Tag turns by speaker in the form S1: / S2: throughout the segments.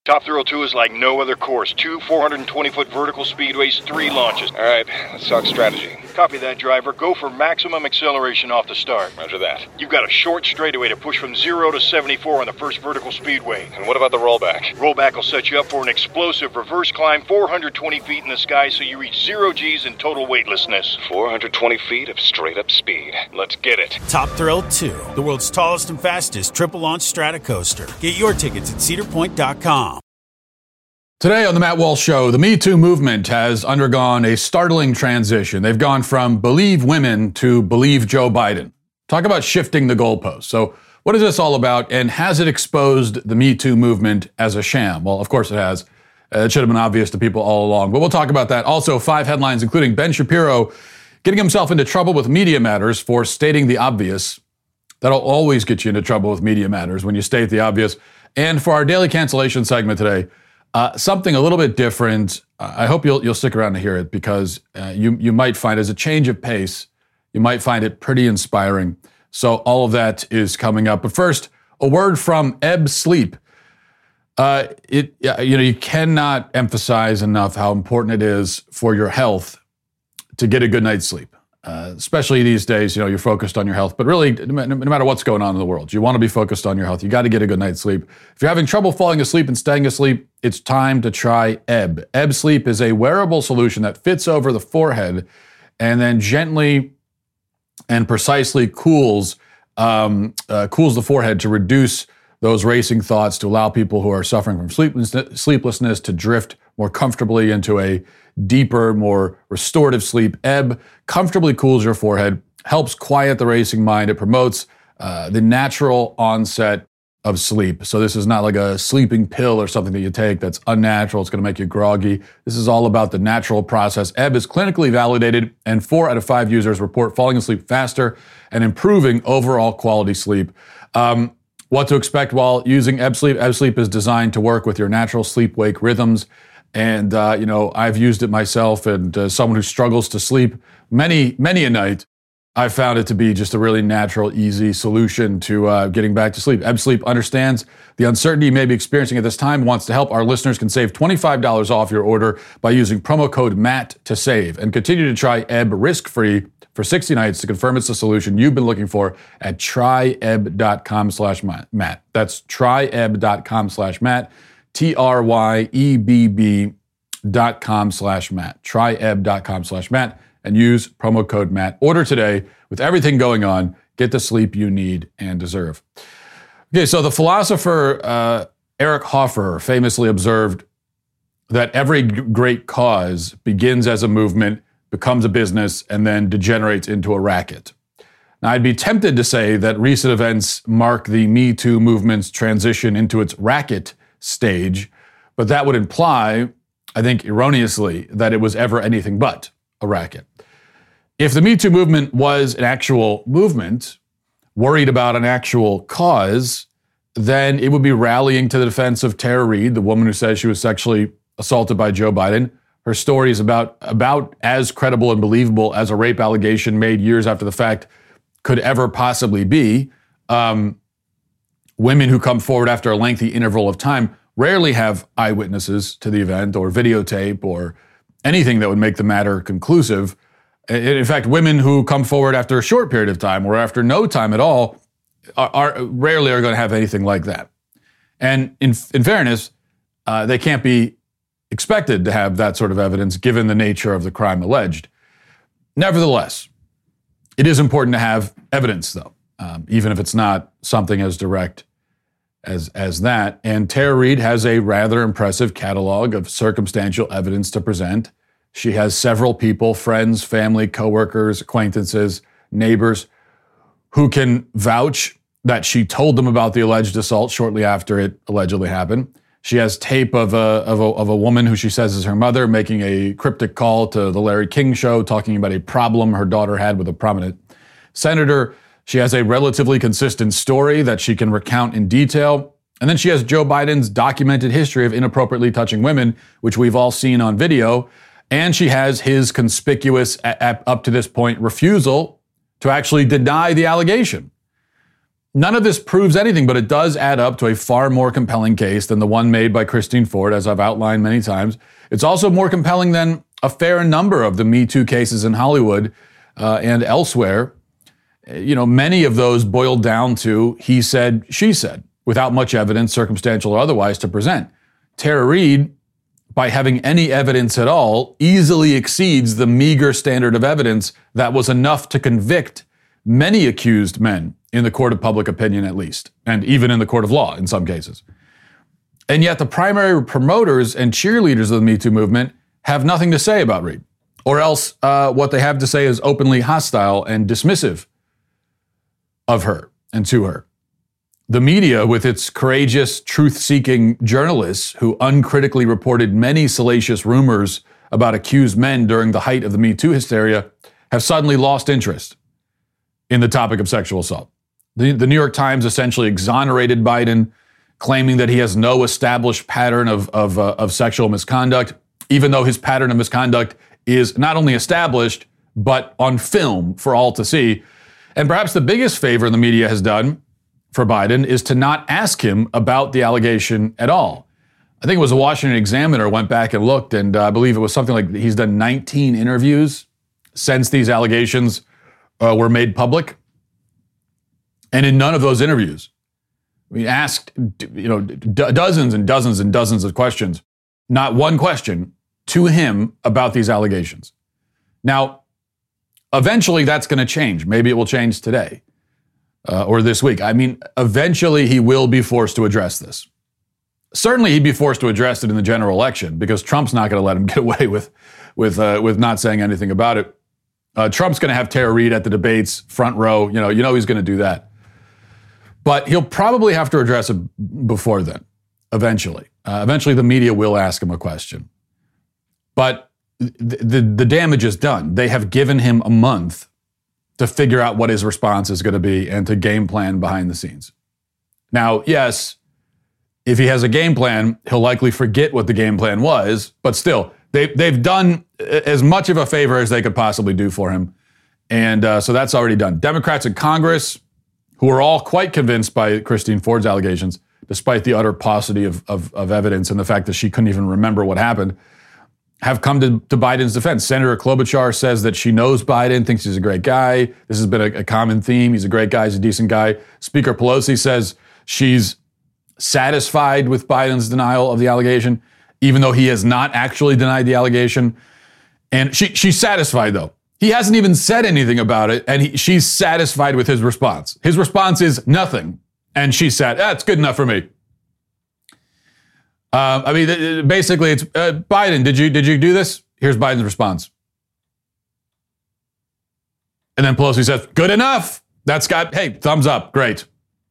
S1: Top Thrill 2 is like no other course. 2 420-foot vertical speedways, 3 launches.
S2: All right, let's talk strategy.
S1: Copy that, driver. Go for maximum acceleration off the start.
S2: Roger that.
S1: You've got a short straightaway to push from 0 to 74 on the first vertical speedway.
S2: And what about the rollback?
S1: Rollback will set you up for an explosive reverse climb 420 feet in the sky so you reach 0 G's in total weightlessness.
S2: 420 feet of straight-up speed. Let's get it.
S3: Top Thrill 2, the world's tallest and fastest triple-launch stratocoaster. Get your tickets at cedarpoint.com.
S4: Today on the Matt Walsh Show, the Me Too movement has undergone a startling transition. They've gone from believe women to believe Joe Biden. Talk about shifting the goalposts. So what is this all about, and has it exposed the Me Too movement as a sham? Well, of course it has. It should have been obvious to people all along, but we'll talk about that. Also, 5 headlines, including Ben Shapiro getting himself into trouble with Media Matters for stating the obvious. That'll always get you into trouble with Media Matters when you state the obvious. And for our daily cancellation segment today, something a little bit different. I hope you'll stick around to hear it, because you might find, as a change of pace, you might find it pretty inspiring. So all of that is coming up. But first, a word from Ebb Sleep. You cannot emphasize enough how important it is for your health to get a good night's sleep. Especially these days, you're focused on your health, but really, no matter what's going on in the world, you want to be focused on your health. You got to get a good night's sleep. If you're having trouble falling asleep and staying asleep, it's time to try Ebb. Ebb Sleep is a wearable solution that fits over the forehead and then gently and precisely cools the forehead to reduce those racing thoughts, to allow people who are suffering from sleeplessness to drift more comfortably into a deeper, more restorative sleep. Ebb comfortably cools your forehead, helps quiet the racing mind. It promotes the natural onset of sleep. So this is not like a sleeping pill or something that you take that's unnatural. It's going to make you groggy. This is all about the natural process. Ebb is clinically validated, and 4 out of 5 users report falling asleep faster and improving overall quality sleep. What to expect while using Ebb Sleep? Ebb Sleep is designed to work with your natural sleep-wake rhythms. And, I've used it myself, and someone who struggles to sleep many a night, I found it to be just a really natural, easy solution to getting back to sleep. Ebb Sleep understands the uncertainty you may be experiencing at this time, wants to help. Our listeners can save $25 off your order by using promo code MATT to save, and continue to try Ebb risk-free for 60 nights to confirm it's the solution you've been looking for at tryebb.com/Matt. That's tryebb.com/Matt. tryebb.com/Matt. tryebb.com/Matt, and use promo code Matt. Order today. With everything going on, get the sleep you need and deserve. Okay, so the philosopher Eric Hoffer famously observed that every great cause begins as a movement, becomes a business, and then degenerates into a racket. Now, I'd be tempted to say that recent events mark the Me Too movement's transition into its racket stage, but that would imply, I think erroneously, that it was ever anything but a racket. If the Me Too movement was an actual movement, worried about an actual cause, then it would be rallying to the defense of Tara Reade, the woman who says she was sexually assaulted by Joe Biden. Her story is about as credible and believable as a rape allegation made years after the fact could ever possibly be. Women who come forward after a lengthy interval of time rarely have eyewitnesses to the event or videotape or anything that would make the matter conclusive. In fact, women who come forward after a short period of time or after no time at all are rarely going to have anything like that. And in fairness, they can't be expected to have that sort of evidence given the nature of the crime alleged. Nevertheless, it is important to have evidence, though, even if it's not something as direct as that. And Tara Reade has a rather impressive catalog of circumstantial evidence to present. She has several people, friends, family, coworkers, acquaintances, neighbors, who can vouch that she told them about the alleged assault shortly after it allegedly happened. She has tape of a woman who she says is her mother making a cryptic call to the Larry King Show, talking about a problem her daughter had with a prominent senator. She has a relatively consistent story that she can recount in detail. And then she has Joe Biden's documented history of inappropriately touching women, which we've all seen on video. And she has his conspicuous, up to this point, refusal to actually deny the allegation. None of this proves anything, but it does add up to a far more compelling case than the one made by Christine Ford, as I've outlined many times. It's also more compelling than a fair number of the Me Too cases in Hollywood and elsewhere. Many of those boiled down to he said, she said, without much evidence, circumstantial or otherwise, to present. Tara Reade, by having any evidence at all, easily exceeds the meager standard of evidence that was enough to convict many accused men in the court of public opinion, at least, and even in the court of law in some cases. And yet the primary promoters and cheerleaders of the Me Too movement have nothing to say about Reade, or else what they have to say is openly hostile and dismissive of her and to her. The media, with its courageous, truth-seeking journalists who uncritically reported many salacious rumors about accused men during the height of the Me Too hysteria, have suddenly lost interest in the topic of sexual assault. The New York Times essentially exonerated Biden, claiming that he has no established pattern of sexual misconduct, even though his pattern of misconduct is not only established, but on film for all to see. And perhaps the biggest favor the media has done for Biden is to not ask him about the allegation at all. I think it was the Washington Examiner went back and looked, and I believe it was something like he's done 19 interviews since these allegations were made public. And in none of those interviews, we asked, dozens and dozens and dozens of questions, not one question to him about these allegations. Now, eventually that's going to change. Maybe it will change today or this week. I mean, eventually he will be forced to address this. Certainly he'd be forced to address it in the general election because Trump's not going to let him get away with not saying anything about it. Trump's going to have Tara Reade at the debates, front row. You know he's going to do that. But he'll probably have to address it before then, eventually. Eventually the media will ask him a question. But the damage is done. They have given him a month to figure out what his response is going to be and to game plan behind the scenes. Now, yes, if he has a game plan, he'll likely forget what the game plan was, but still, they've done as much of a favor as they could possibly do for him. And so that's already done. Democrats in Congress, who are all quite convinced by Christine Ford's allegations, despite the utter paucity of evidence and the fact that she couldn't even remember what happened, have come to Biden's defense. Senator Klobuchar says that she knows Biden, thinks he's a great guy. This has been a common theme. He's a great guy. He's a decent guy. Speaker Pelosi says she's satisfied with Biden's denial of the allegation, even though he has not actually denied the allegation. And she's satisfied, though. He hasn't even said anything about it, and she's satisfied with his response. His response is nothing, and she said, "It's good enough for me." Basically, it's Biden. Did you do this? Here's Biden's response, and then Pelosi says, "Good enough." Hey, thumbs up, great.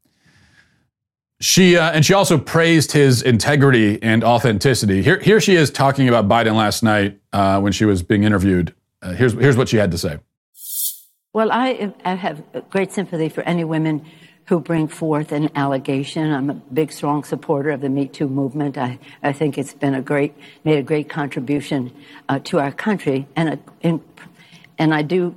S4: She also praised his integrity and authenticity. Here she is talking about Biden last night when she was being interviewed. Here's what she had to say.
S5: Well, I have great sympathy for any women who bring forth an allegation. I'm a big, strong supporter of the Me Too movement. I think it's been made a great contribution to our country, and I do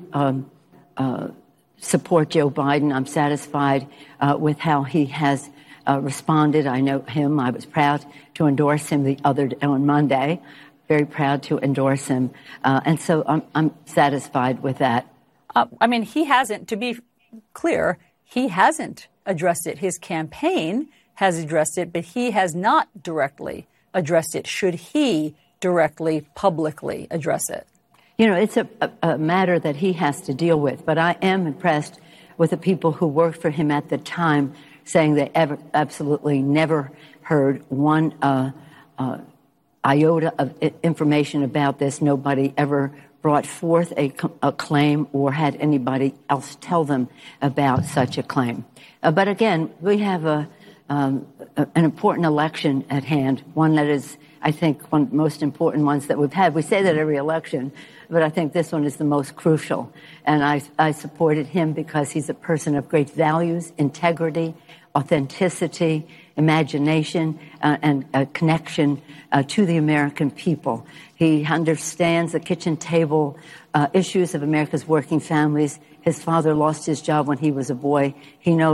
S5: support Joe Biden. I'm satisfied with how he has responded. I know him. I was proud to endorse him on Monday. Very proud to endorse him. And so I'm satisfied with that.
S6: He hasn't, to be clear, he hasn't addressed it. His campaign has addressed it, but he has not directly addressed it. Should he directly, publicly address it?
S5: It's a matter that he has to deal with. But I am impressed with the people who worked for him at the time, saying they absolutely never heard one iota of information about this. Nobody ever brought forth a claim or had anybody else tell them about such a claim. But again, we have an important election at hand, one that is, I think, one of the most important ones that we've had. We say that every election, but I think this one is the most crucial. And I supported him because he's a person of great values, integrity, authenticity, imagination, and a connection to the American people. He understands the kitchen table issues of America's working families. His father lost his job when he was a boy. He knows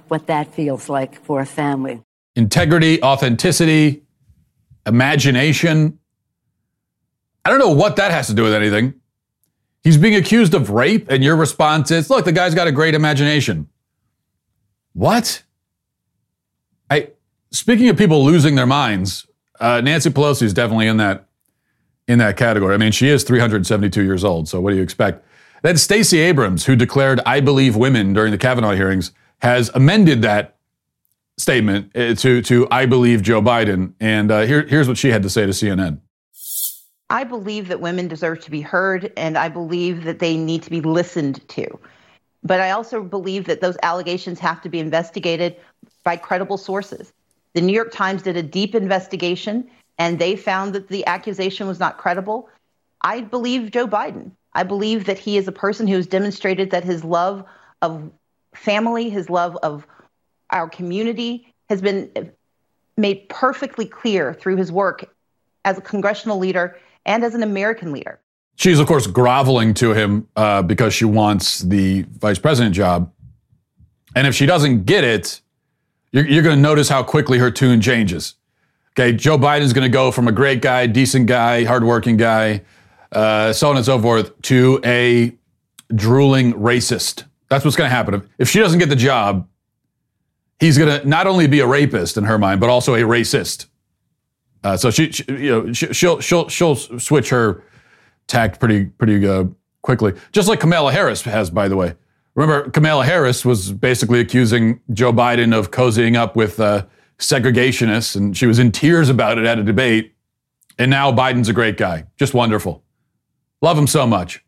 S5: what that feels like for a family.
S4: Integrity, authenticity, imagination. I don't know what that has to do with anything. He's being accused of rape, and your response is, look, the guy's got a great imagination. What? Speaking of people losing their minds, Nancy Pelosi is definitely in that category. I mean, she is 372 years old, so what do you expect? Then Stacey Abrams, who declared, I believe women during the Kavanaugh hearings, has amended that statement to I believe Joe Biden. And here's what she had to say to CNN.
S7: I believe that women deserve to be heard, and I believe that they need to be listened to. But I also believe that those allegations have to be investigated by credible sources. The New York Times did a deep investigation, and they found that the accusation was not credible. I believe Joe Biden. I believe that he is a person who has demonstrated that his love of family, his love of our community has been made perfectly clear through his work as a congressional leader and as an American leader.
S4: She's, of course, groveling to him because she wants the vice president job. And if she doesn't get it, you're going to notice how quickly her tune changes. Okay, Joe Biden's going to go from a great guy, decent guy, hardworking guy, so on and so forth, to a drooling racist. That's what's going to happen. If she doesn't get the job, he's going to not only be a rapist in her mind, but also a racist. So she'll switch her tact pretty quickly, just like Kamala Harris has, by the way. Remember, Kamala Harris was basically accusing Joe Biden of cozying up with segregationists, and she was in tears about it at a debate. And now Biden's a great guy, just wonderful. Love him so much.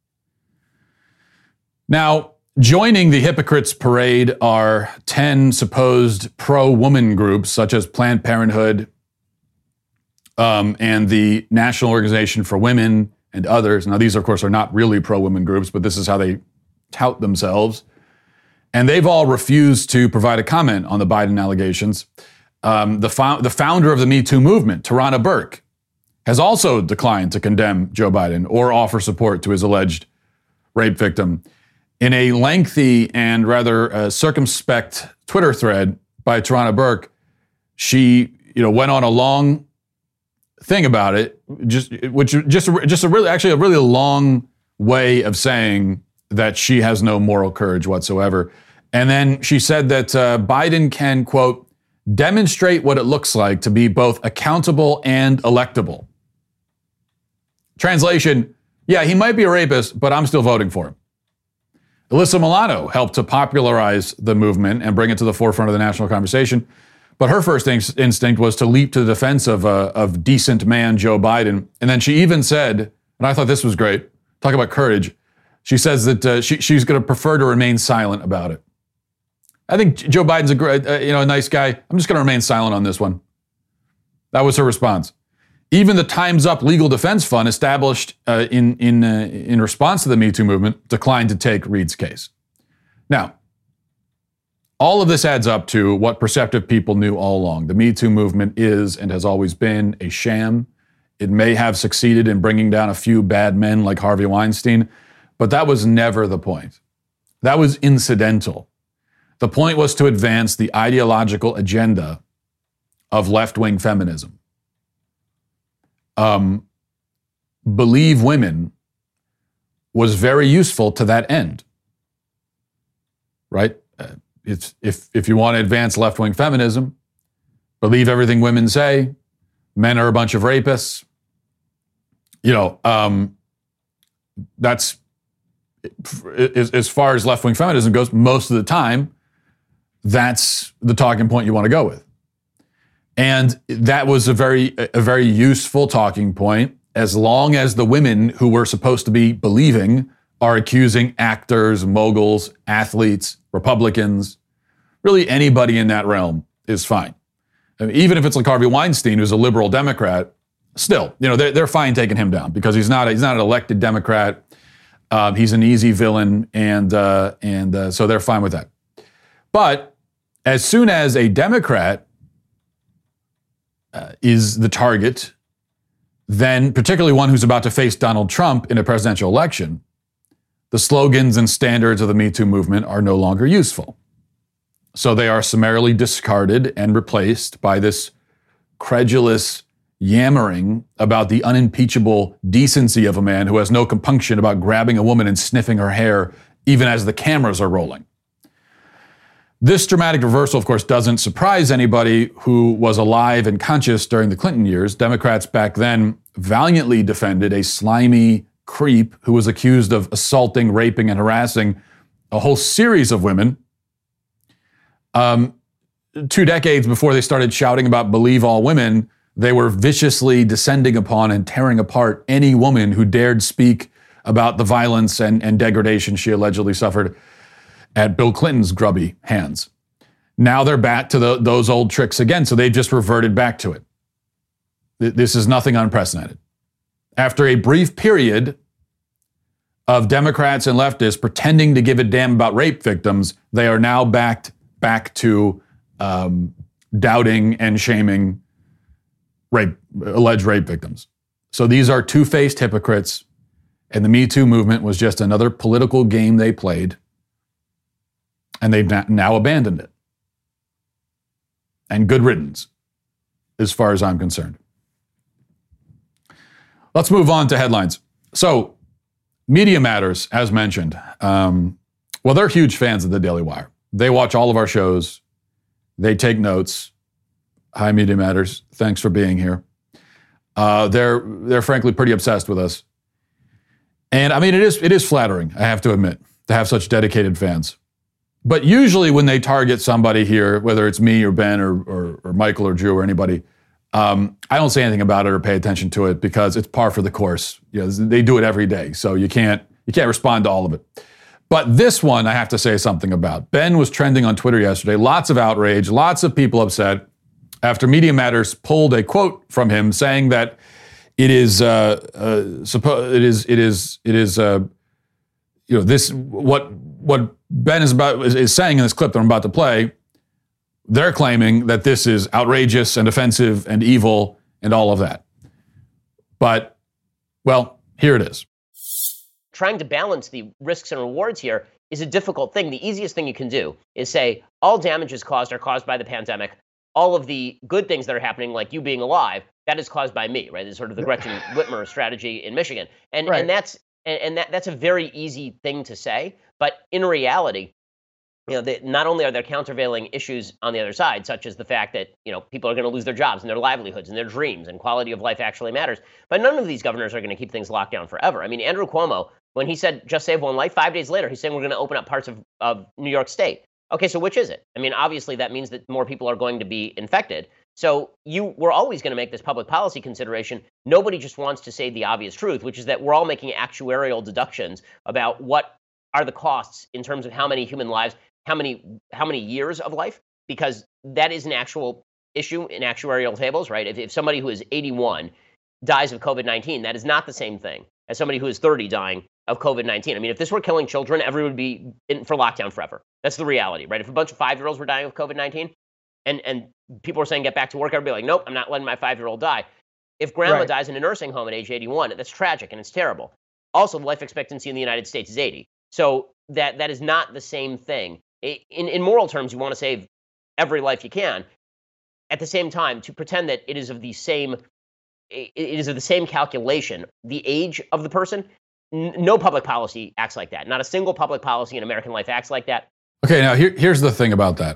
S4: Now, joining the hypocrites parade are 10 supposed pro-woman groups, such as Planned Parenthood and the National Organization for Women and others. Now, these, of course, are not really pro-women groups, but this is how they tout themselves. And they've all refused to provide a comment on the Biden allegations. The founder of the Me Too movement, Tarana Burke, has also declined to condemn Joe Biden or offer support to his alleged rape victim. In a lengthy and rather circumspect Twitter thread by Tarana Burke, she went on a long thing about it, just a really long way of saying that she has no moral courage whatsoever. And then she said that Biden can, quote, demonstrate what it looks like to be both accountable and electable. Translation, yeah, he might be a rapist, but I'm still voting for him. Alyssa Milano helped to popularize the movement and bring it to the forefront of the national conversation. But her first instinct was to leap to the defense of decent man Joe Biden. And then she even said, and I thought this was great, talk about courage, she says that she's going to prefer to remain silent about it. I think Joe Biden's a nice guy. I'm just going to remain silent on this one. That was her response. Even the Time's Up Legal Defense Fund, established in response to the Me Too movement, declined to take Reed's case. Now, all of this adds up to what perceptive people knew all along. The Me Too movement is and has always been a sham. It may have succeeded in bringing down a few bad men like Harvey Weinstein, but that was never the point. That was incidental. The point was to advance the ideological agenda of left-wing feminism. Believe Women was very useful to that end, right? If you want to advance left-wing feminism, believe everything women say, men are a bunch of rapists, that's, as far as left-wing feminism goes, most of the time, that's the talking point you want to go with. And that was a very useful talking point, as long as the women who were supposed to be believing are accusing actors, moguls, athletes, Republicans, really anybody in that realm is fine. I mean, even if it's like Harvey Weinstein, who's a liberal Democrat, still, they're fine taking him down because he's not an elected Democrat. He's an easy villain, and so they're fine with that. But as soon as a Democrat is the target, then particularly one who's about to face Donald Trump in a presidential election, the slogans and standards of the Me Too movement are no longer useful. So they are summarily discarded and replaced by this credulous yammering about the unimpeachable decency of a man who has no compunction about grabbing a woman and sniffing her hair even as the cameras are rolling. This dramatic reversal, of course, doesn't surprise anybody who was alive and conscious during the Clinton years. Democrats back then valiantly defended a slimy creep who was accused of assaulting, raping, and harassing a whole series of women. 2 decades before they started shouting about believe all women, they were viciously descending upon and tearing apart any woman who dared speak about the violence and degradation she allegedly suffered at Bill Clinton's grubby hands. Now they're back to those old tricks again, so they've just reverted back to it. This is nothing unprecedented. After a brief period of Democrats and leftists pretending to give a damn about rape victims, they are now back to doubting and shaming alleged rape victims. So these are two-faced hypocrites, and the Me Too movement was just another political game they played, and they've now abandoned it. And good riddance, as far as I'm concerned. Let's move on to headlines. So, Media Matters, as mentioned. Well, they're huge fans of the Daily Wire. They watch all of our shows. They take notes. Hi, Media Matters. Thanks for being here. They're frankly pretty obsessed with us. And I mean, it is flattering, I have to admit, to have such dedicated fans. But usually when they target somebody here, whether it's me or Ben or Michael or Drew or anybody, I don't say anything about it or pay attention to it because it's par for the course. You know, they do it every day, so you can't respond to all of it. But this one I have to say something about. Ben was trending on Twitter yesterday. Lots of outrage, lots of people upset after Media Matters pulled a quote from him saying that it is what Ben is saying in this clip that I'm about to play. They're claiming that this is outrageous and offensive and evil and all of that. But, well, here it is.
S8: Trying to balance the risks and rewards here is a difficult thing. The easiest thing you can do is say all damages caused are caused by the pandemic. All of the good things that are happening, like you being alive, that is caused by me, right? It's sort of the Gretchen Whitmer strategy in Michigan. And that's a very easy thing to say. But in reality, you know, not only are there countervailing issues on the other side, such as the fact that, you know, people are going to lose their jobs and their livelihoods and their dreams and quality of life actually matters. But none of these governors are going to keep things locked down forever. I mean, Andrew Cuomo, when he said just save one life, 5 days later, he's saying we're going to open up parts of New York State. Okay, so which is it? I mean, obviously that means that more people are going to be infected. So we're always going to make this public policy consideration. Nobody just wants to say the obvious truth, which is that we're all making actuarial deductions about what are the costs in terms of how many human lives, how many years of life, because that is an actual issue in actuarial tables, right? If somebody who is 81 dies of COVID-19, that is not the same thing as somebody who is 30 dying of COVID-19. I mean, if this were killing children, everyone would be in for lockdown forever. That's the reality, right? If a bunch of 5-year-olds were dying of COVID-19 and people were saying get back to work, everybody would be like, nope, I'm not letting my 5-year-old die. If grandma dies in a nursing home at age 81, that's tragic and it's terrible. Also, the life expectancy in the United States is 80. So that is not the same thing. In moral terms, you want to save every life you can. At the same time, to pretend that it is of the same calculation, the age of the person, no public policy acts like that. Not a single public policy in American life acts like that.
S4: Okay, now here's the thing about that.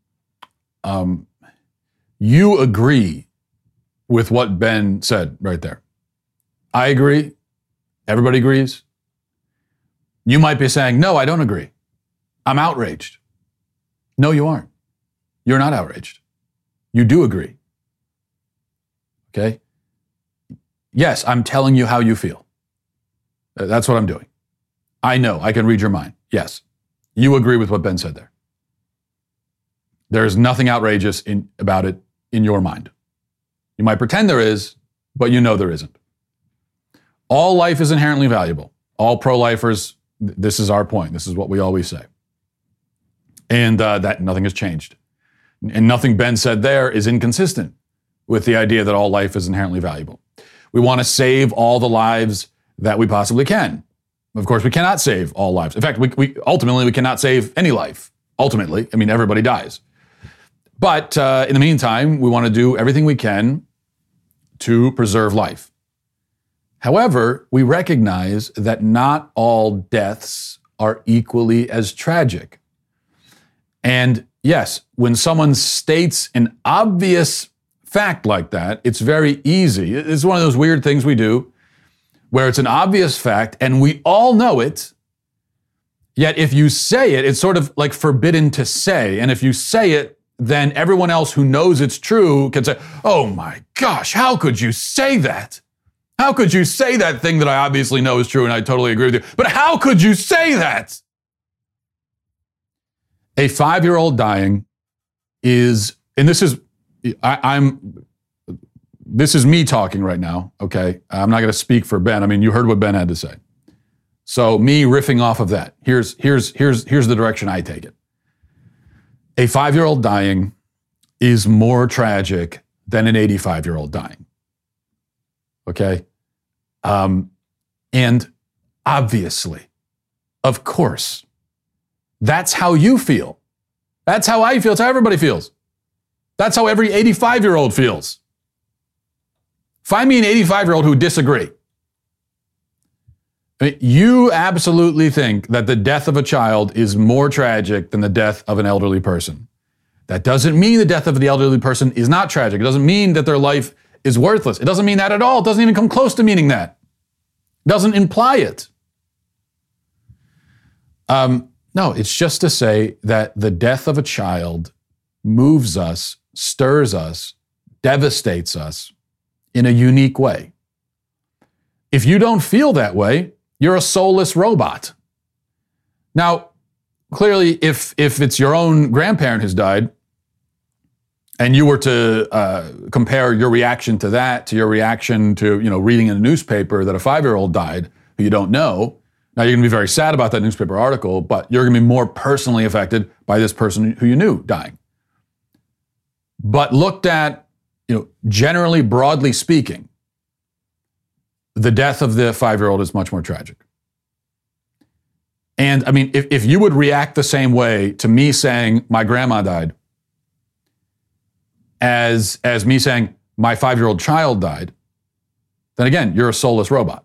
S4: You agree with what Ben said right there. I agree. Everybody agrees. You might be saying, no, I don't agree. I'm outraged. No, you aren't. You're not outraged. You do agree. Okay? Yes, I'm telling you how you feel. That's what I'm doing. I know. I can read your mind. Yes. You agree with what Ben said there. There's nothing outrageous about it in your mind. You might pretend there is, but you know there isn't. All life is inherently valuable. All pro-lifers, this is our point. This is what we always say. And that nothing has changed. And nothing Ben said there is inconsistent with the idea that all life is inherently valuable. We want to save all the lives that we possibly can. Of course, we cannot save all lives. In fact, we ultimately cannot save any life. ultimately. I mean, everybody dies. But in the meantime, we want to do everything we can to preserve life. However, we recognize that not all deaths are equally as tragic. And yes, when someone states an obvious fact like that, it's very easy. It's one of those weird things we do where it's an obvious fact and we all know it. Yet if you say it, it's sort of like forbidden to say. And if you say it, then everyone else who knows it's true can say, oh my gosh, how could you say that? How could you say that thing that I obviously know is true and I totally agree with you? But how could you say that? A 5-year-old dying is, and this is, this is me talking right now, okay? I'm not going to speak for Ben. I mean, you heard what Ben had to say. So me riffing off of that, here's the direction I take it. A 5-year-old dying is more tragic than an 85-year-old dying. Okay? And obviously, of course, that's how you feel. That's how I feel. That's how everybody feels. That's how every 85-year-old feels. Find me an 85-year-old who disagree. I mean, you absolutely think that the death of a child is more tragic than the death of an elderly person. That doesn't mean the death of the elderly person is not tragic. It doesn't mean that their life is worthless. It doesn't mean that at all. It doesn't even come close to meaning that. It doesn't imply it. No, it's just to say that the death of a child moves us, stirs us, devastates us in a unique way. If you don't feel that way, you're a soulless robot. Now, clearly, if it's your own grandparent who's died, and you were to compare your reaction to that to your reaction to, reading in a newspaper that a 5-year-old died who you don't know, now you're going to be very sad about that newspaper article, but you're going to be more personally affected by this person who you knew dying. But looked at, generally, broadly speaking, the death of the 5-year-old is much more tragic. And I mean, if you would react the same way to me saying my grandma died as me saying my 5-year-old child died, then again, you're a soulless robot.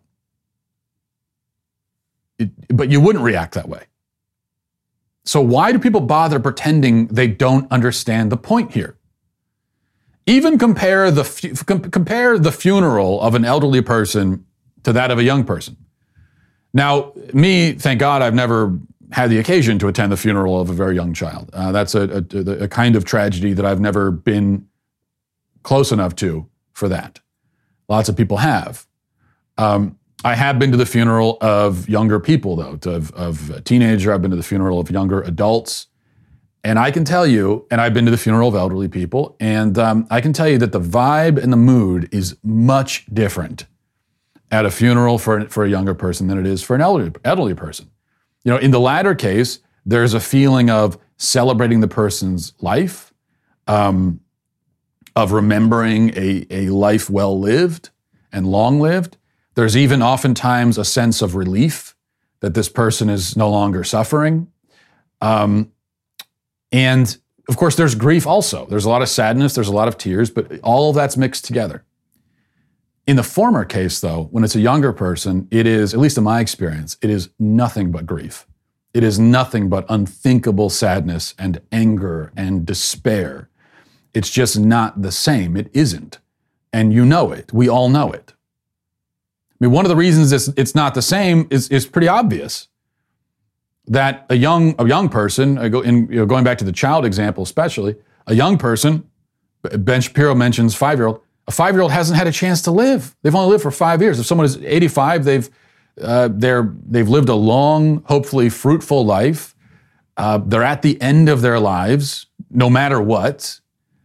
S4: But you wouldn't react that way. So why do people bother pretending they don't understand the point here? Even compare the funeral of an elderly person to that of a young person. Now, me, thank God, I've never had the occasion to attend the funeral of a very young child. That's a kind of tragedy that I've never been close enough to for that. Lots of people have. I have been to the funeral of younger people, though, of a teenager. I've been to the funeral of younger adults. And I can tell you, and I've been to the funeral of elderly people, and I can tell you that the vibe and the mood is much different at a funeral for a younger person than it is for an elderly person. In the latter case, there's a feeling of celebrating the person's life, of remembering a life well lived and long lived. There's even oftentimes a sense of relief that this person is no longer suffering. And of course, there's grief also. There's a lot of sadness, there's a lot of tears, but all of that's mixed together. In the former case, though, when it's a younger person, it is, at least in my experience, it is nothing but grief. It is nothing but unthinkable sadness and anger and despair. It's just not the same. It isn't. And you know it. We all know it. I mean, one of the reasons it's not the same is pretty obvious. That a young person, going back to the child example especially, a young person, Ben Shapiro mentions 5-year-old, a 5-year-old hasn't had a chance to live. They've only lived for 5 years. If someone is 85, they've lived a long, hopefully fruitful life. They're at the end of their lives, no matter what.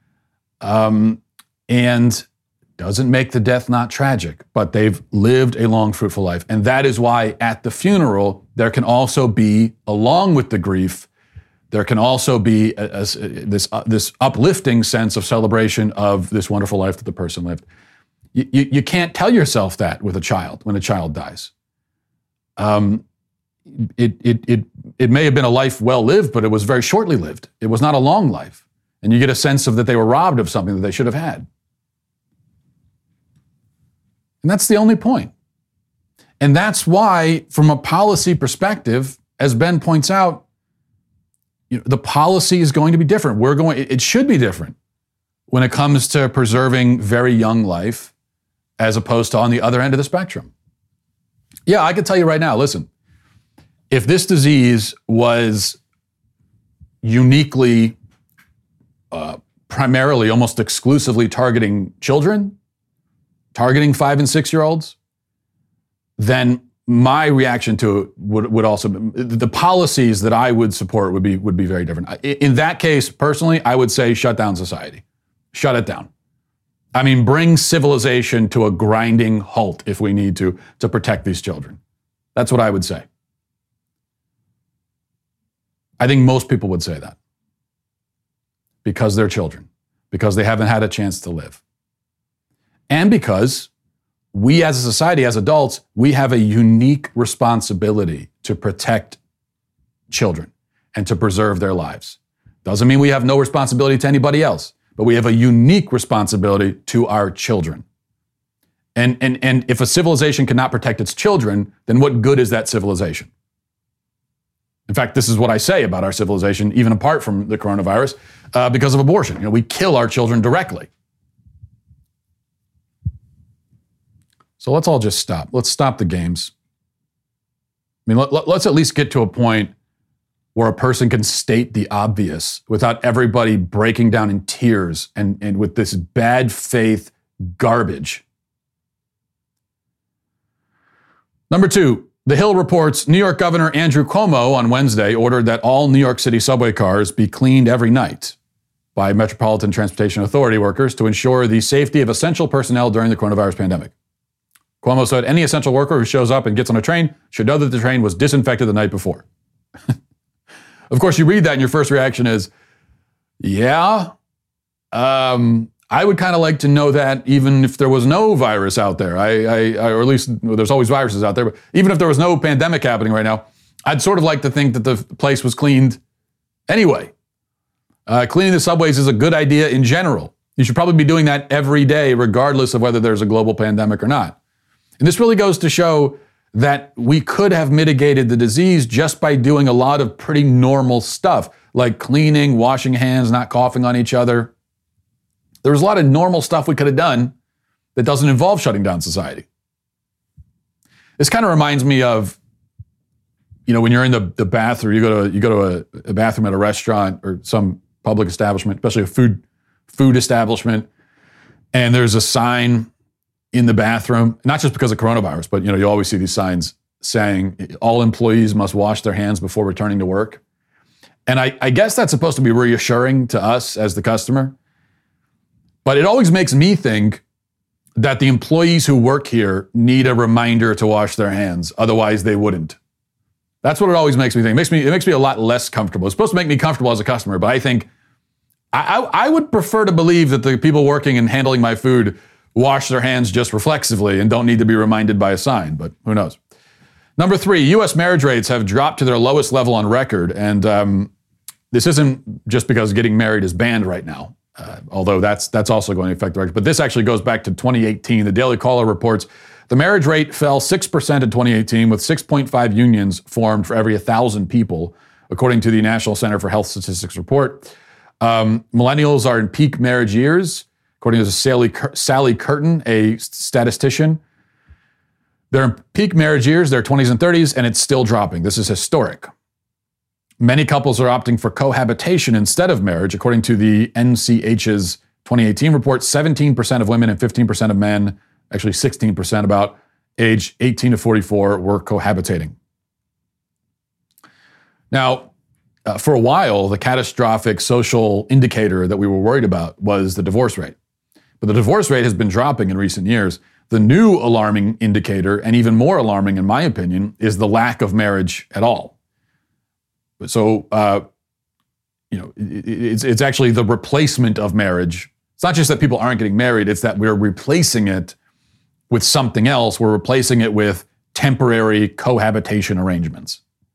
S4: And doesn't make the death not tragic, but they've lived a long, fruitful life. And that is why at the funeral, there can also be, along with the grief, there can also be this uplifting sense of celebration of this wonderful life that the person lived. You can't tell yourself that with a child, when a child dies. it may have been a life well lived, but it was very shortly lived. It was not a long life. And you get a sense of that they were robbed of something that they should have had. And that's the only point. And that's why, from a policy perspective, as Ben points out, the policy is going to be different. It should be different when it comes to preserving very young life as opposed to on the other end of the spectrum. Yeah, I can tell you right now, listen, if this disease was uniquely, primarily, almost exclusively targeting children, targeting 5 and 6 year olds, then my reaction to it would also be, the policies that I would support would be very different. In that case, personally, I would say shut down society. Shut it down. I mean, bring civilization to a grinding halt if we need to protect these children. That's what I would say. I think most people would say that because they're children, because they haven't had a chance to live. And because we as a society, as adults, we have a unique responsibility to protect children and to preserve their lives. Doesn't mean we have no responsibility to anybody else, but we have a unique responsibility to our children. And if a civilization cannot protect its children, then what good is that civilization? In fact, this is what I say about our civilization, even apart from the coronavirus, because of abortion. We kill our children directly. So let's all just stop. Let's stop the games. I mean, let's at least get to a point where a person can state the obvious without everybody breaking down in tears and with this bad faith garbage. Number 2, The Hill reports New York Governor Andrew Cuomo on Wednesday ordered that all New York City subway cars be cleaned every night by Metropolitan Transportation Authority workers to ensure the safety of essential personnel during the coronavirus pandemic. Cuomo said any essential worker who shows up and gets on a train should know that the train was disinfected the night before. Of course, you read that and your first reaction is, yeah, I would kind of like to know that even if there was no virus out there. Or at least there's always viruses out there, but even if there was no pandemic happening right now, I'd sort of like to think that the place was cleaned anyway. Cleaning the subways is a good idea in general. You should probably be doing that every day, regardless of whether there's a global pandemic or not. And this really goes to show that we could have mitigated the disease just by doing a lot of pretty normal stuff, like cleaning, washing hands, not coughing on each other. There was a lot of normal stuff we could have done that doesn't involve shutting down society. This kind of reminds me of, when you're in the bathroom, you go to a bathroom at a restaurant or some public establishment, especially a food establishment, and there's a sign in the bathroom, not just because of coronavirus, but you always see these signs saying all employees must wash their hands before returning to work. And I guess that's supposed to be reassuring to us as the customer. But it always makes me think that the employees who work here need a reminder to wash their hands. Otherwise, they wouldn't. That's what it always makes me think. It makes me a lot less comfortable. It's supposed to make me comfortable as a customer, but I think I would prefer to believe that the people working and handling my food wash their hands just reflexively and don't need to be reminded by a sign, but who knows. Number 3, U.S. marriage rates have dropped to their lowest level on record, and this isn't just because getting married is banned right now. Although that's also going to affect the record. But this actually goes back to 2018. The Daily Caller reports the marriage rate fell 6% in 2018 with 6.5 unions formed for every 1,000 people, according to the National Center for Health Statistics report. Millennials are in peak marriage years, according to Sally Curtin, a statistician. They're in peak marriage years, their 20s and 30s, and it's still dropping. This is historic. Many couples are opting for cohabitation instead of marriage. According to the NCH's 2018 report, 17% of women and 15% of men, actually 16% about age 18 to 44, were cohabitating. Now, for a while, the catastrophic social indicator that we were worried about was the divorce rate. But the divorce rate has been dropping in recent years. The new alarming indicator, and even more alarming in my opinion, is the lack of marriage at all. So, it's actually the replacement of marriage. It's not just that people aren't getting married, it's that we're replacing it with something else. We're replacing it with temporary cohabitation arrangements.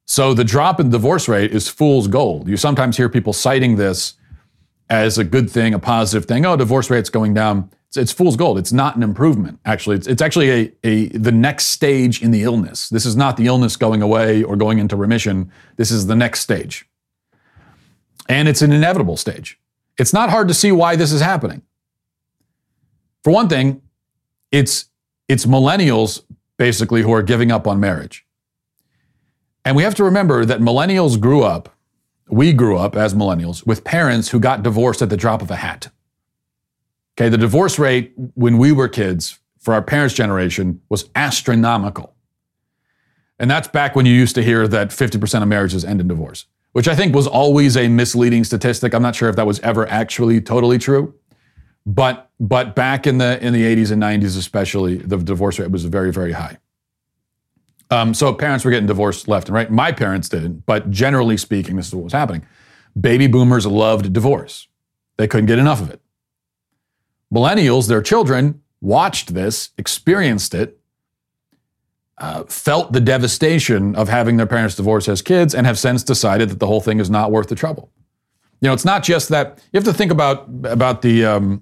S4: So the drop in divorce rate is fool's gold. You sometimes hear people citing this as a good thing, a positive thing. Oh, divorce rate's going down. It's fool's gold. It's not an improvement. Actually, it's actually the next stage in the illness. This is not the illness going away or going into remission. This is the next stage. And it's an inevitable stage. It's not hard to see why this is happening. For one thing, it's millennials basically who are giving up on marriage. And we have to remember that we grew up as millennials with parents who got divorced at the drop of a hat. Okay, the divorce rate when we were kids for our parents' generation was astronomical. And that's back when you used to hear that 50% of marriages end in divorce, which I think was always a misleading statistic. I'm not sure if that was ever actually totally true. But back in the 80s and 90s especially, the divorce rate was very, very high. So parents were getting divorced left and right. My parents didn't, but generally speaking, this is what was happening. Baby boomers loved divorce. They couldn't get enough of it. Millennials, their children, watched this, experienced it, felt the devastation of having their parents divorce as kids, and have since decided that the whole thing is not worth the trouble. You know, it's not just that. You have to think about the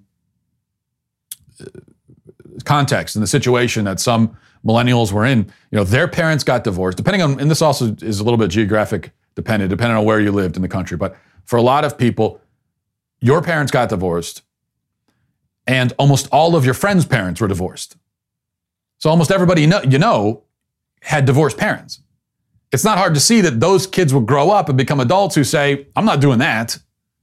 S4: context and the situation that some millennials were in. You know, their parents got divorced, depending on, and this also is a little bit geographic dependent, depending on where you lived in the country. But for a lot of people, your parents got divorced, and almost all of your friends' parents were divorced. So almost everybody you know had divorced parents. It's not hard to see that those kids will grow up and become adults who say, I'm not doing that.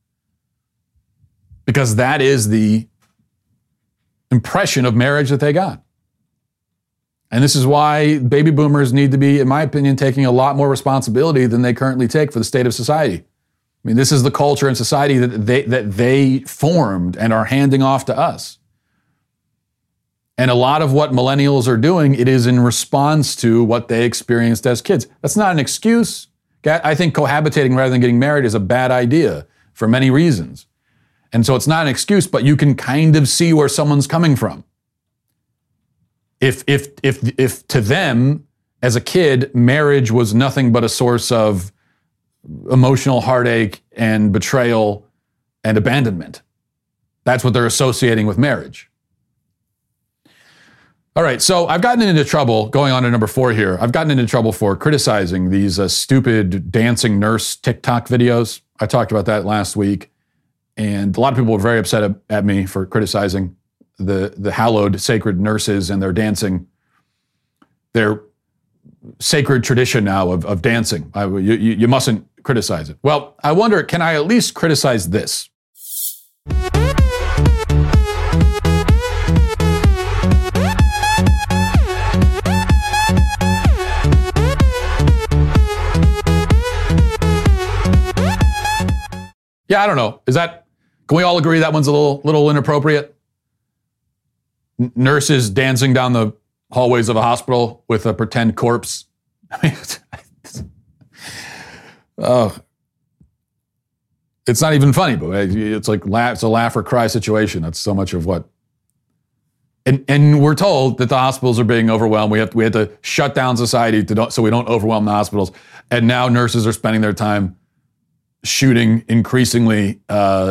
S4: Because that is the impression of marriage that they got. And this is why baby boomers need to be, in my opinion, taking a lot more responsibility than they currently take for the state of society. I mean, this is the culture and society that they formed and are handing off to us. And a lot of what millennials are doing, it is in response to what they experienced as kids. That's not an excuse. I think cohabitating rather than getting married is a bad idea for many reasons. And so it's not an excuse, but you can kind of see where someone's coming from. If to them, as a kid, marriage was nothing but a source of emotional heartache and betrayal and abandonment. That's what they're associating with marriage. All right, so I've gotten into trouble, going on to number 4 here. I've gotten into trouble for criticizing these stupid dancing nurse TikTok videos. I talked about that last week. And a lot of people were very upset at me for criticizing the hallowed sacred nurses and their dancing, their sacred tradition now of dancing. You mustn't criticize it. Well, I wonder, can I at least criticize this? Yeah, I don't know. Can we all agree that one's a little inappropriate? Nurses dancing down the hallways of a hospital with a pretend corpse. I mean, it's not even funny, but it's like it's a laugh or cry situation. That's so much of what. And we're told that the hospitals are being overwhelmed. We had to shut down society so we don't overwhelm the hospitals. And now nurses are spending their time shooting increasingly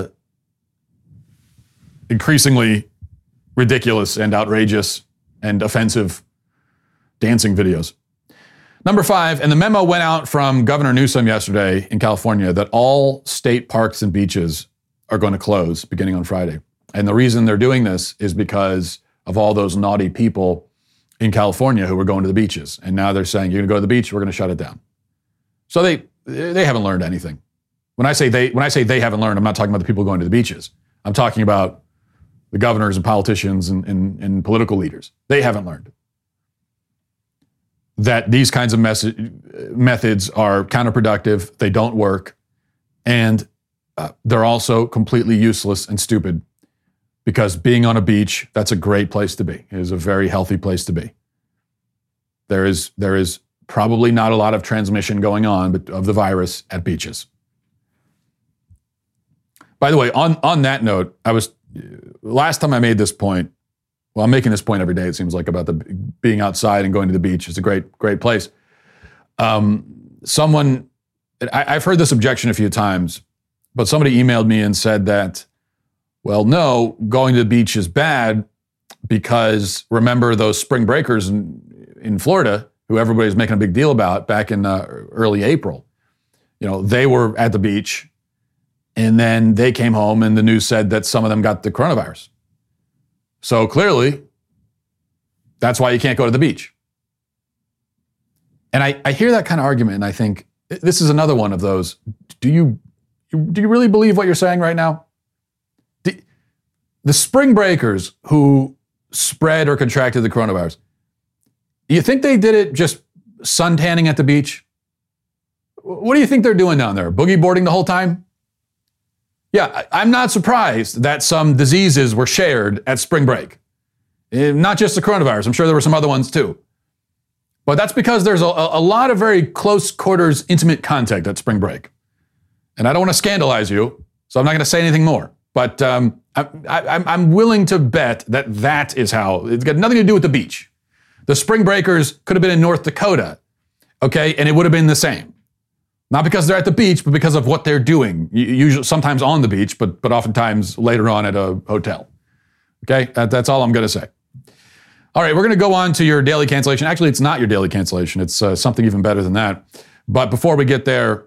S4: ridiculous and outrageous and offensive dancing videos. Number 5, and the memo went out from Governor Newsom yesterday in California that all state parks and beaches are going to close beginning on Friday. And the reason they're doing this is because of all those naughty people in California who were going to the beaches. And now they're saying, you're going to go to the beach, we're going to shut it down. So they haven't learned anything. When I say they haven't learned, I'm not talking about the people going to the beaches. I'm talking about the governors and politicians and political leaders. They haven't learned that these kinds of methods are counterproductive, they don't work, and they're also completely useless and stupid, because being on a beach, that's a great place to be. It is a very healthy place to be. There is probably not a lot of transmission going on of the virus at beaches. By the way, on that note, last time I made this point, well, I'm making this point every day, it seems like, about being outside and going to the beach. It's a great place. I've heard this objection a few times, but somebody emailed me and said that, well, no, going to the beach is bad because remember those spring breakers in Florida, who everybody's making a big deal about back in early April. They were at the beach and then they came home and the news said that some of them got the coronavirus. So clearly, that's why you can't go to the beach. And I hear that kind of argument and I think, this is another one of those, do you really believe what you're saying right now? The spring breakers who spread or contracted the coronavirus, you think they did it just suntanning at the beach? What do you think they're doing down there? Boogie boarding the whole time? Yeah, I'm not surprised that some diseases were shared at spring break. Not just the coronavirus. I'm sure there were some other ones too. But that's because there's a lot of very close quarters, intimate contact at spring break. And I don't want to scandalize you, so I'm not going to say anything more. But I'm willing to bet that is how. It's got nothing to do with the beach. The spring breakers could have been in North Dakota, okay, and it would have been the same. Not because they're at the beach, but because of what they're doing. Usually, sometimes on the beach, but oftentimes later on at a hotel. Okay, that's all I'm going to say. All right, we're going to go on to your daily cancellation. Actually, it's not your daily cancellation. It's something even better than that. But before we get there,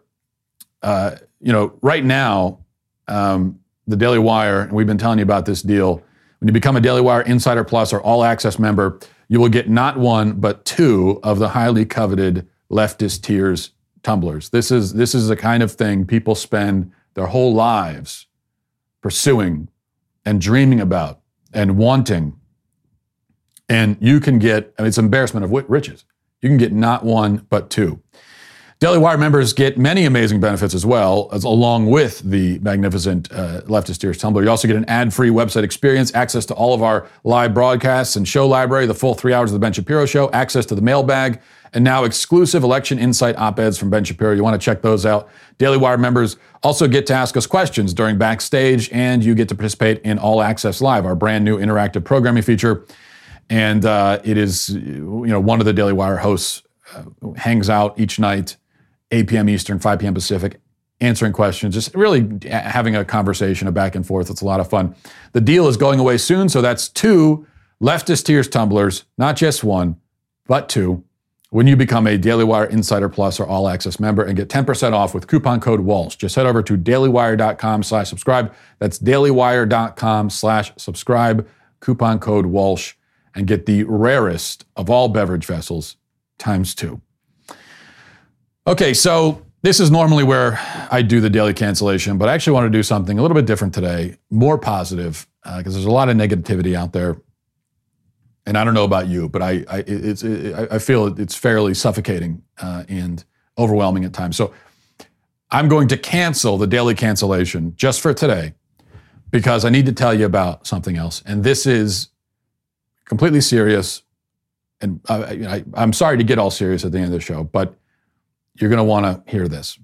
S4: right now, the Daily Wire, and we've been telling you about this deal. When you become a Daily Wire Insider Plus or All Access member, you will get not one, but two of the highly coveted Leftist Tears tumblers. This is the kind of thing people spend their whole lives pursuing and dreaming about and wanting. And you can get, it's an embarrassment of riches. You can get not one, but two. Daily Wire members get many amazing benefits as well, along with the magnificent Leftist Tears tumbler. You also get an ad-free website experience, access to all of our live broadcasts and show library, the full 3 hours of the Ben Shapiro Show, access to the mailbag, and now exclusive election insight op-eds from Ben Shapiro. You want to check those out. Daily Wire members also get to ask us questions during Backstage, and you get to participate in All Access Live, our brand new interactive programming feature. And it is, one of the Daily Wire hosts hangs out each night, 8 p.m. Eastern, 5 p.m. Pacific, answering questions, just really having a conversation, a back and forth. It's a lot of fun. The deal is going away soon, so that's two Leftist Tears tumblers, not just one, but two, when you become a Daily Wire Insider Plus or All Access member and get 10% off with coupon code Walsh. Just head over to dailywire.com/subscribe. That's dailywire.com/subscribe, coupon code Walsh, and get the rarest of all beverage vessels ×2. Okay, so this is normally where I do the daily cancellation, but I actually want to do something a little bit different today, more positive, because there's a lot of negativity out there. And I don't know about you, but I feel it's fairly suffocating and overwhelming at times. So I'm going to cancel the daily cancellation just for today because I need to tell you about something else. And this is completely serious. And I'm sorry to get all serious at the end of the show, but you're going to want to hear this.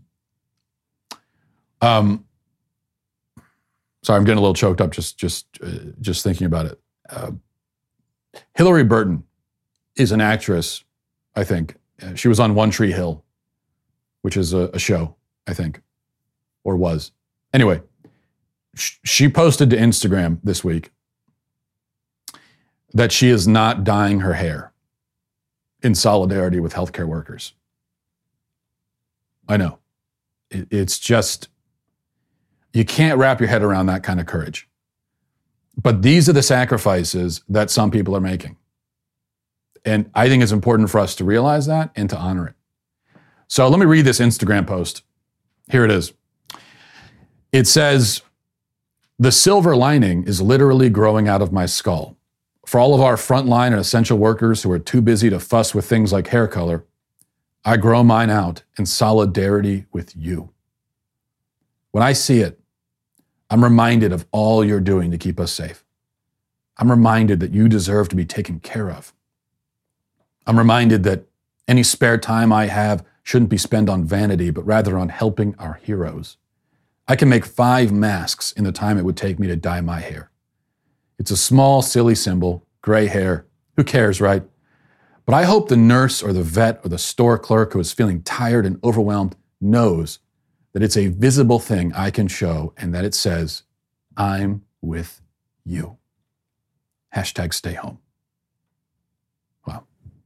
S4: Sorry, I'm getting a little choked up just thinking about it. Hillary Burton is an actress, I think. She was on One Tree Hill, which is a show, I think, or was. Anyway, she posted to Instagram this week that she is not dyeing her hair in solidarity with healthcare workers. I know. It's just, you can't wrap your head around that kind of courage. But these are the sacrifices that some people are making. And I think it's important for us to realize that and to honor it. So let me read this Instagram post. Here it is. It says, "The silver lining is literally growing out of my skull. For all of our frontline and essential workers who are too busy to fuss with things like hair color, I grow mine out in solidarity with you. When I see it, I'm reminded of all you're doing to keep us safe. I'm reminded that you deserve to be taken care of. I'm reminded that any spare time I have shouldn't be spent on vanity, but rather on helping our heroes. I can make 5 masks in the time it would take me to dye my hair. It's a small, silly symbol, gray hair. Who cares, right? But I hope the nurse or the vet or the store clerk who is feeling tired and overwhelmed knows that it's a visible thing I can show and that it says, I'm with you. Hashtag stay home. Wow.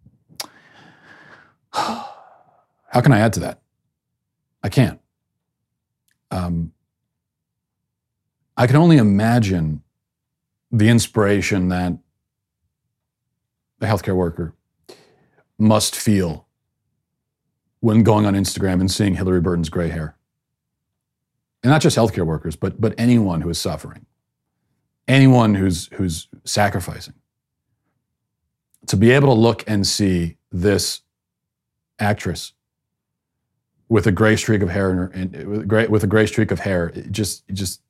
S4: How can I add to that? I can't. I can only imagine the inspiration that the healthcare worker must feel when going on Instagram and seeing Hillary Burton's gray hair. And not just healthcare workers, but anyone who is suffering, anyone who's sacrificing. To be able to look and see this actress with a gray streak of hair with a gray streak of hair, just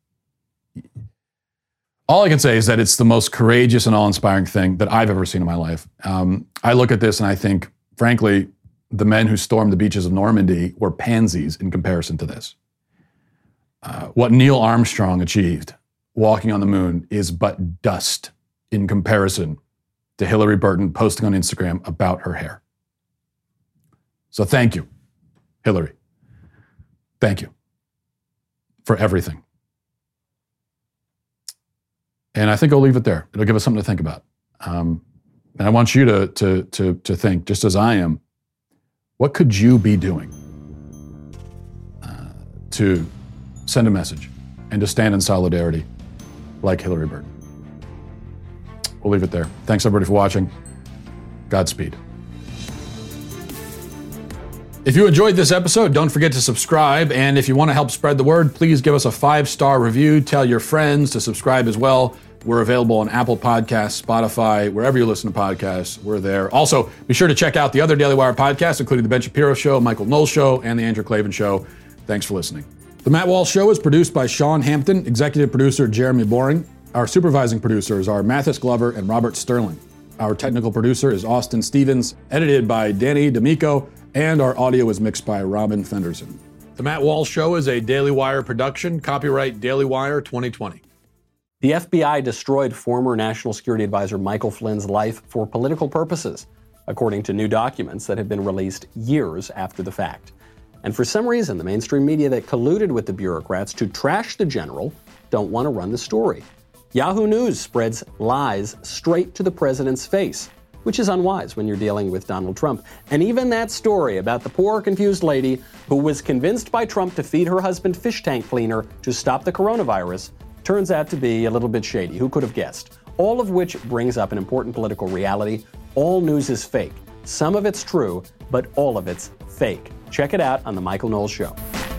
S4: all I can say is that it's the most courageous and awe-inspiring thing that I've ever seen in my life. I look at this and I think, frankly, the men who stormed the beaches of Normandy were pansies in comparison to this. What Neil Armstrong achieved walking on the moon is but dust in comparison to Hillary Burton posting on Instagram about her hair. So thank you, Hillary. Thank you for everything. And I think I'll leave it there. It'll give us something to think about. And I want you to think, just as I am, what could you be doing to send a message and to stand in solidarity like Hillary Burton? We'll leave it there. Thanks everybody for watching. Godspeed. If you enjoyed this episode, don't forget to subscribe. And if you want to help spread the word, please give us a 5-star review. Tell your friends to subscribe as well. We're available on Apple Podcasts, Spotify, wherever you listen to podcasts, we're there. Also, be sure to check out the other Daily Wire podcasts, including The Ben Shapiro Show, Michael Knowles Show, and The Andrew Klavan Show. Thanks for listening. The Matt Walsh Show is produced by Sean Hampton, executive producer Jeremy Boring. Our supervising producers are Mathis Glover and Robert Sterling. Our technical producer is Austin Stevens, edited by Danny D'Amico, and our audio is mixed by Robin Fenderson. The Matt Walsh Show is a Daily Wire production, copyright Daily Wire 2020.
S9: The FBI destroyed former National Security Advisor Michael Flynn's life for political purposes, according to new documents that have been released years after the fact. And for some reason, the mainstream media that colluded with the bureaucrats to trash the general don't want to run the story. Yahoo News spreads lies straight to the president's face, which is unwise when you're dealing with Donald Trump. And even that story about the poor, confused lady who was convinced by Trump to feed her husband fish tank cleaner to stop the coronavirus turns out to be a little bit shady. Who could have guessed? All of which brings up an important political reality. All news is fake. Some of it's true, but all of it's fake. Check it out on The Michael Knowles Show.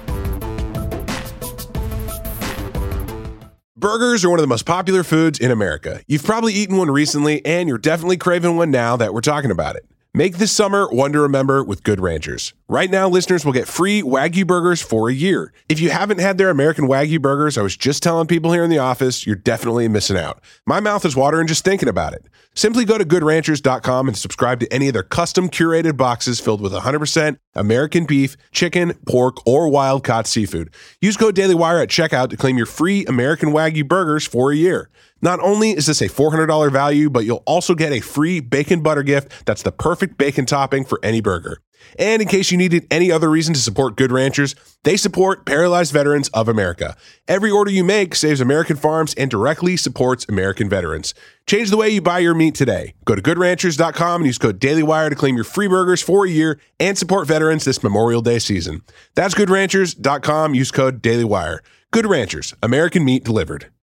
S10: Burgers are one of the most popular foods in America. You've probably eaten one recently, and you're definitely craving one now that we're talking about it. Make this summer one to remember with Good Ranchers. Right now, listeners will get free Wagyu burgers for a year. If you haven't had their American Wagyu burgers, I was just telling people here in the office, you're definitely missing out. My mouth is watering just thinking about it. Simply go to goodranchers.com and subscribe to any of their custom curated boxes filled with 100% American beef, chicken, pork, or wild-caught seafood. Use code DailyWire at checkout to claim your free American Wagyu burgers for a year. Not only is this a $400 value, but you'll also get a free bacon butter gift that's the perfect bacon topping for any burger. And in case you needed any other reason to support Good Ranchers, they support Paralyzed Veterans of America. Every order you make saves American farms and directly supports American veterans. Change the way you buy your meat today. Go to goodranchers.com and use code DailyWire to claim your free burgers for a year and support veterans this Memorial Day season. That's goodranchers.com. Use code DailyWire. Good Ranchers, American meat delivered.